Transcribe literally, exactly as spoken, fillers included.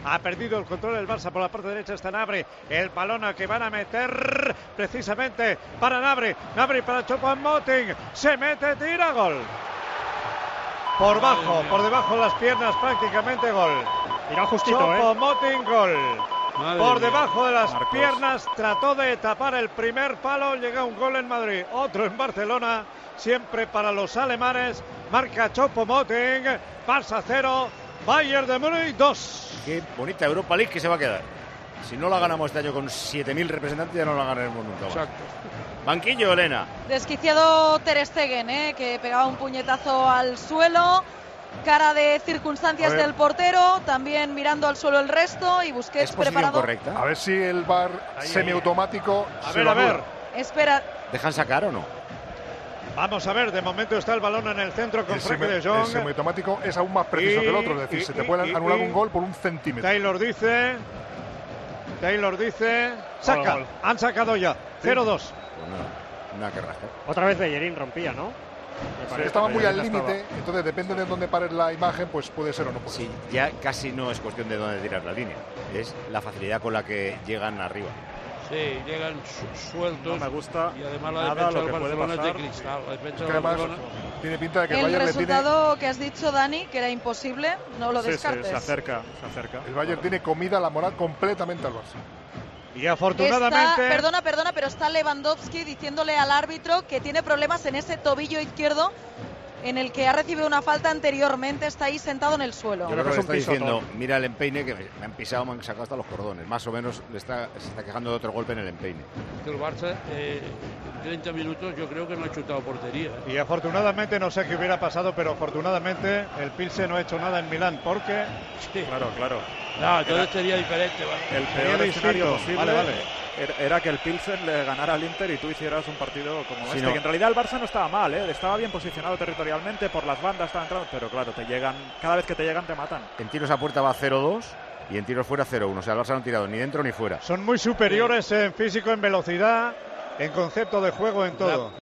Ha perdido el control del Barça por la parte derecha. Está Gnabry. El balón al que van a meter precisamente para Gnabry. Gnabry para Choupo-Moting. Se mete, tira, gol. Por bajo, por debajo de las piernas, prácticamente gol. Mira justito, Choupo-Moting, gol. Madre por mía. debajo de las Marcos. piernas, trató de tapar el primer palo. Llega un gol en Madrid, otro en Barcelona. Siempre para los alemanes. Marca Choupo-Moting. Barça cero, Bayern de Múnich dos. Qué bonita Europa League que se va a quedar. Si no la ganamos este año con siete mil representantes, ya no la ganaremos nunca más. Exacto. Banquillo, Elena. Desquiciado Ter Stegen, ¿eh? Que pegaba un puñetazo al suelo. Cara de circunstancias del portero, también mirando al suelo el resto, y Busquets ¿Es posición preparado. correcta? A ver si el V A R Ahí, semiautomático A se ver, lo a ver. anula. Espera, ¿Dejan sacar o no? Vamos a ver, de momento está el balón en el centro con El, Frenkie semi- de Jong. el semiautomático es aún más preciso Y- que el otro, es decir, y- se te y- puede y- anular y- un gol por un centímetro. Taylor dice. Taylor dice. Saca. Gol. Han sacado ya. cero dos. Pues nada, nada que rascar. Otra vez Bellerín rompía, ¿no? Me Sí, parece. estaba muy al Bellerín límite, estaba. entonces depende de dónde pares la imagen, pues puede ser o no puede Sí, ser. ya casi no es cuestión de dónde tirar la línea. Es la facilidad con la que llegan arriba. Sí, llegan su- sueltos. No me gusta y además la nada defensa lo del que puede Barcelona es de pasar. cristal. La defensa Es que del además Barcelona. tiene pinta de que el el Bayern le tiene, resultado que has dicho, Dani, que era imposible, no lo Sí, sí, descartes. se acerca, se acerca. el Bayern tiene comida la moral completamente al Barça. Y Está, afortunadamente. perdona, perdona, pero está Lewandowski diciéndole al árbitro que tiene problemas en ese tobillo izquierdo en el que ha recibido una falta anteriormente. Está ahí sentado en el suelo. Yo creo creo que que es le un está pisotón. diciendo, mira el empeine, que me, me han pisado, me han sacado hasta los cordones. Más o menos le está, se está quejando de otro golpe en el empeine. Que el Barça eh, en treinta minutos yo creo que no ha chutado portería. ¿eh? Y afortunadamente, no sé qué hubiera pasado, pero afortunadamente el Pilsen no ha hecho nada en Milán, porque Sí. Claro, claro. No, entonces sería diferente. ¿vale? El Sería peor escenario distinto. posible Vale, vale. era- era que el Pilsen le ganara al Inter y tú hicieras un partido como Sí, este. no. Que en realidad el Barça no estaba mal, ¿eh? Estaba bien posicionado territorialmente, por las bandas estaba entrando, pero claro, te llegan, cada vez que te llegan te matan. En tiros a puerta va cero dos y en tiros fuera cero uno. O sea, el Barça no ha tirado ni dentro ni fuera. son muy superiores en físico, en velocidad, en concepto de juego, en todo.